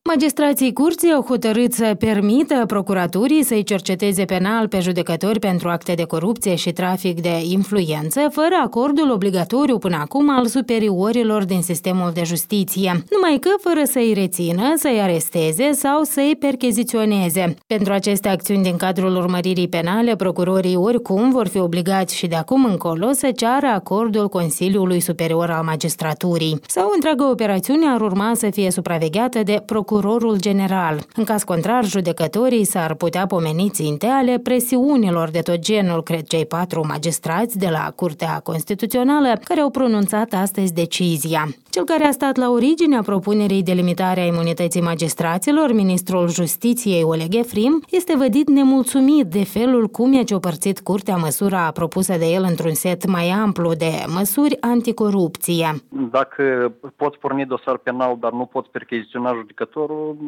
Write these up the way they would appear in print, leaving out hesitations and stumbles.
Magistrații curții au hotărât să permită procuraturii să-i cerceteze penal pe judecători pentru acte de corupție și trafic de influență, fără acordul obligatoriu până acum al superiorilor din sistemul de justiție, numai că fără să-i rețină, să-i aresteze sau să-i percheziționeze. Pentru aceste acțiuni din cadrul urmăririi penale, procurorii oricum vor fi obligați și de acum încolo să ceară acordul Consiliului Superior al Magistraturii. Sau întreaga operațiune ar urma să fie supravegheată de procurorul general. În caz contrar, judecătorii s-ar putea pomeni ținte ale presiunilor de tot genul, cred cei 4 magistrați de la Curtea Constituțională care au pronunțat astăzi decizia. Cel care a stat la originea propunerii de limitare a imunității magistraților, ministrul Justiției Oleg Efrim, este vădit nemulțumit de felul cum i-a ciopărțit Curtea măsura propusă de el într-un set mai amplu de măsuri anticorupție. Dacă poți porni dosar penal, dar nu poți percheziționa judecătorul,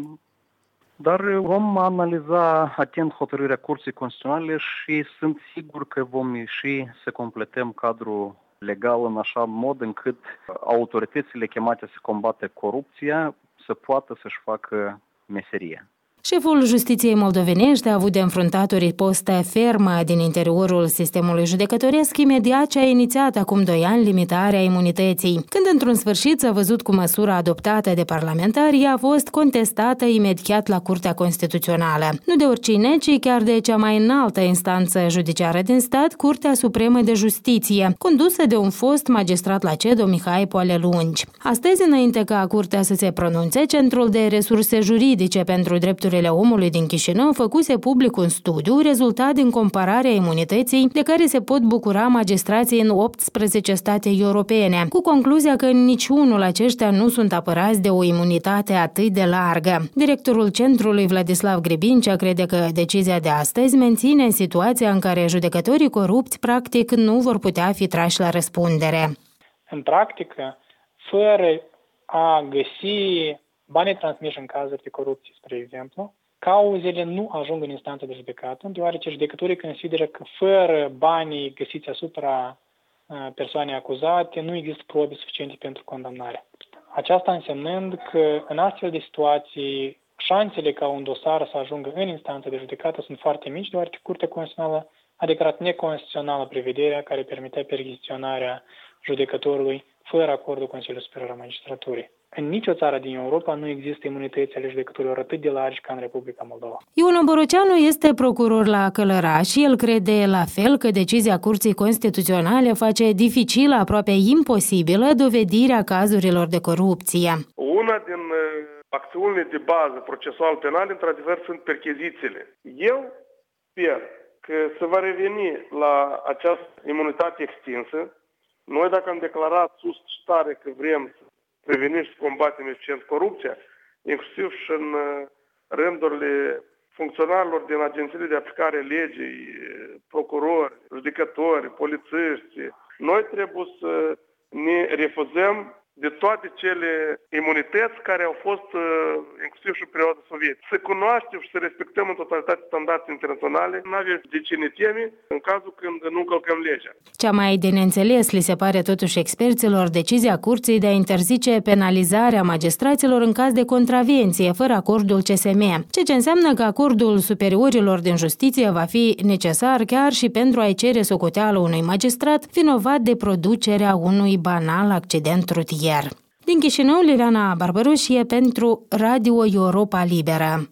dar vom analiza atent hotărârea Curții Constituționale și sunt sigur că vom ieși să completăm cadrul legal în așa mod încât autoritățile chemate să combată corupția să poată să-și facă meseria. Șeful Justiției moldovenești a avut de înfruntat o ripostă fermă din interiorul sistemului judecătoresc imediat ce a inițiat acum 2 ani limitarea imunității, când într-un sfârșit s-a văzut cu măsura adoptată de parlamentari a fost contestată imediat la Curtea Constituțională. Nu de oricine, ci chiar de cea mai înaltă instanță judiciară din stat, Curtea Supremă de Justiție, condusă de un fost magistrat la CEDO, Mihai Poalelungi. Astăzi, înainte ca Curtea să se pronunțe, Centrul de Resurse Juridice pentru Drepturile Omului din Chișinău făcuse public un studiu rezultat din compararea imunității de care se pot bucura magistrații în 18 state europene, cu concluzia că niciunul aceștia nu sunt apărați de o imunitate atât de largă. Directorul centrului, Vladislav Gribincea, crede că decizia de astăzi menține situația în care judecătorii corupți practic nu vor putea fi trași la răspundere. În practică, fără a găsi banii transmiși în cazuri de corupție, spre exemplu, cauzele nu ajung în instanță de judecată, deoarece judecătorii consideră că fără banii găsiți asupra persoanei acuzate, nu există probe suficiente pentru condamnare. Aceasta însemnând că în astfel de situații, șansele ca un dosar să ajungă în instanță de judecată sunt foarte mici, deoarece Curtea Constituțională a declarat neconstituțională prevederea care permitea percheziționarea judecătorului fără acordul Consiliului Superior al Magistraturii. În nicio țară din Europa nu există imunități ale judecătorilor atât de largi ca în Republica Moldova. Ion Oboroceanu este procuror la Călăraș și el crede la fel că decizia Curții Constituționale face dificilă, aproape imposibilă, dovedirea cazurilor de corupție. Una din acțiunile de bază procesual penal, într-adevăr, sunt perchezițiile. Eu sper că se va reveni la această imunitate extinsă. Noi, dacă am declarat sus și tare că vrem să prevenim și să combatem eficient corupția, inclusiv și în rândurile funcționarilor din agențiile de aplicare a legii, procurori, judecători, polițiști, noi trebuie să ne refuzăm de toate cele imunități care au fost inclusiv și în perioada sovietică. Să cunoaștem și să respectăm în totalitate standarde internaționale, nu avem de ce ne teme în cazul când nu încălcăm legea. Cea mai de neînțeles li se pare totuși experților decizia Curții de a interzice penalizarea magistraților în caz de contravenție, fără acordul CSM, ceea ce înseamnă că acordul superiorilor din justiție va fi necesar chiar și pentru a-i cere socoteală unui magistrat vinovat de producerea unui banal accident rutier. Din Chișinău, Liliana Barbaroșie pentru Radio Europa Liberă.